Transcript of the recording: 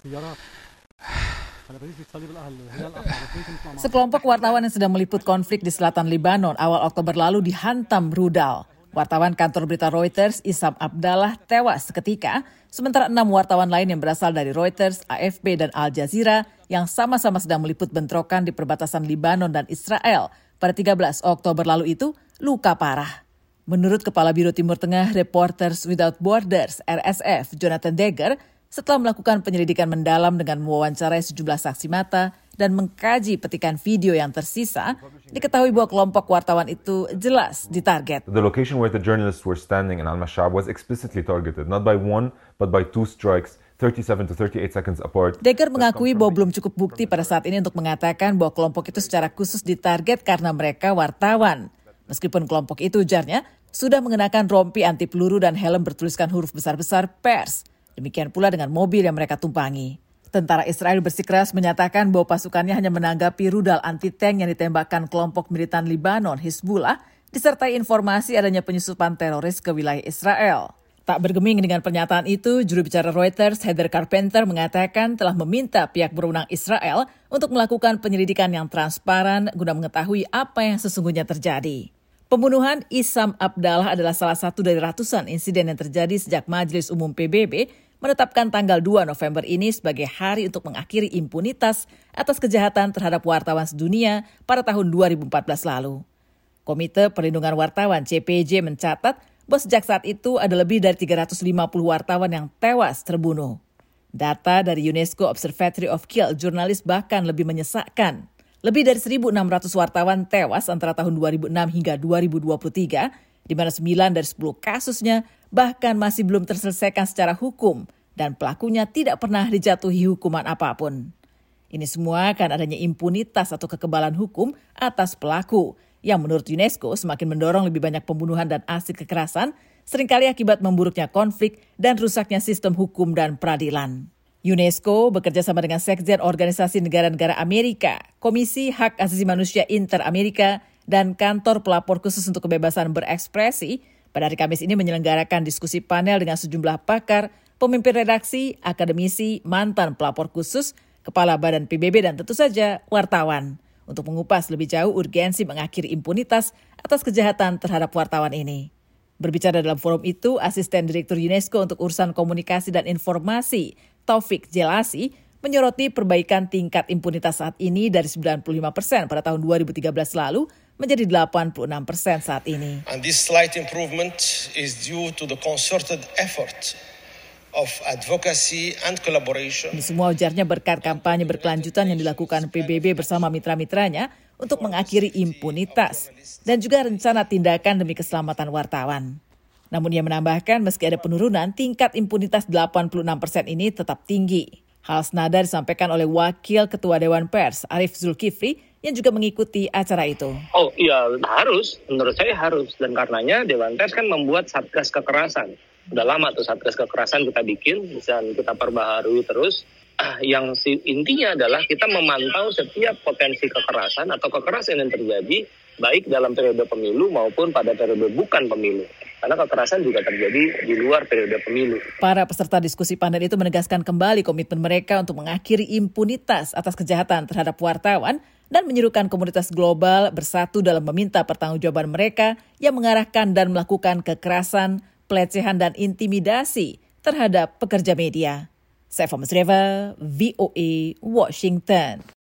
Sekelompok wartawan yang sedang meliput konflik di selatan Lebanon awal Oktober lalu dihantam rudal. Wartawan kantor berita Reuters, Issam Abdallah, tewas seketika, sementara 6 wartawan lain yang berasal dari Reuters, AFP, dan Al Jazeera yang sama-sama sedang meliput bentrokan di perbatasan Lebanon dan Israel pada 13 Oktober lalu itu luka parah. Menurut Kepala Biro Timur Tengah Reporters Without Borders, RSF, Jonathan Deger, setelah melakukan penyelidikan mendalam dengan mewawancarai sejumlah saksi mata dan mengkaji petikan video yang tersisa, diketahui bahwa kelompok wartawan itu jelas ditarget. The location where the journalists were standing in Al-Mashab was explicitly targeted, not by one, but by 2 strikes, 37 to 38 seconds apart. Deger mengakui bahwa belum cukup bukti pada saat ini untuk mengatakan bahwa kelompok itu secara khusus ditarget karena mereka wartawan. Meskipun kelompok itu, ujarnya, sudah mengenakan rompi anti peluru dan helm bertuliskan huruf besar-besar pers. Demikian pula dengan mobil yang mereka tumpangi. Tentara Israel bersikeras menyatakan bahwa pasukannya hanya menanggapi rudal anti-tank yang ditembakkan kelompok militan Lebanon Hizbullah, disertai informasi adanya penyusupan teroris ke wilayah Israel. Tak bergeming dengan pernyataan itu, juru bicara Reuters, Heather Carpenter, mengatakan telah meminta pihak berwenang Israel untuk melakukan penyelidikan yang transparan guna mengetahui apa yang sesungguhnya terjadi. Pembunuhan Issam Abdallah adalah salah satu dari ratusan insiden yang terjadi sejak Majelis Umum PBB menetapkan tanggal 2 November ini sebagai hari untuk mengakhiri impunitas atas kejahatan terhadap wartawan sedunia pada tahun 2014 lalu. Komite Perlindungan Wartawan CPJ mencatat bahwa sejak saat itu ada lebih dari 350 wartawan yang tewas terbunuh. Data dari UNESCO Observatory of Killed Journalists bahkan lebih menyesakkan. Lebih dari 1.600 wartawan tewas antara tahun 2006 hingga 2023, di mana 9 dari 10 kasusnya bahkan masih belum terselesaikan secara hukum dan pelakunya tidak pernah dijatuhi hukuman apapun. Ini semua karena adanya impunitas atau kekebalan hukum atas pelaku, yang menurut UNESCO semakin mendorong lebih banyak pembunuhan dan aksi kekerasan, seringkali akibat memburuknya konflik dan rusaknya sistem hukum dan peradilan. UNESCO bekerja sama dengan Sekjen Organisasi Negara-Negara Amerika, Komisi Hak Asasi Manusia Inter-Amerika, dan Kantor Pelapor Khusus untuk Kebebasan Berekspresi pada hari Kamis ini menyelenggarakan diskusi panel dengan sejumlah pakar, pemimpin redaksi, akademisi, mantan pelapor khusus, kepala badan PBB, dan tentu saja wartawan untuk mengupas lebih jauh urgensi mengakhiri impunitas atas kejahatan terhadap wartawan ini. Berbicara dalam forum itu, Asisten Direktur UNESCO untuk Urusan Komunikasi dan Informasi, Taufik Jelasi, menyoroti perbaikan tingkat impunitas saat ini dari 95% pada tahun 2013 lalu menjadi 86% saat ini. And this slight improvement is due to the concerted effort of advocacy and collaboration. Ini semua ujarnya berkat kampanye berkelanjutan yang dilakukan PBB bersama mitra-mitranya untuk mengakhiri impunitas dan juga rencana tindakan demi keselamatan wartawan. Namun ia menambahkan meski ada penurunan, tingkat impunitas 86% ini tetap tinggi. Hal senada disampaikan oleh Wakil Ketua Dewan Pers, Arief Zulkifli, yang juga mengikuti acara itu. Oh iya, harus. Menurut saya harus. Dan karenanya Dewan Pers kan membuat Satgas Kekerasan. Udah lama tuh Satgas Kekerasan kita bikin, dan kita perbaharui terus. Yang intinya adalah kita memantau setiap potensi kekerasan atau kekerasan yang terjadi, baik dalam periode pemilu maupun pada periode bukan pemilu. Karena kekerasan juga terjadi di luar periode pemilu. Para peserta diskusi panel itu menegaskan kembali komitmen mereka untuk mengakhiri impunitas atas kejahatan terhadap wartawan dan menyerukan komunitas global bersatu dalam meminta pertanggungjawaban mereka yang mengarahkan dan melakukan kekerasan, pelecehan, dan intimidasi terhadap pekerja media. Saya Musreva, VOA, Washington.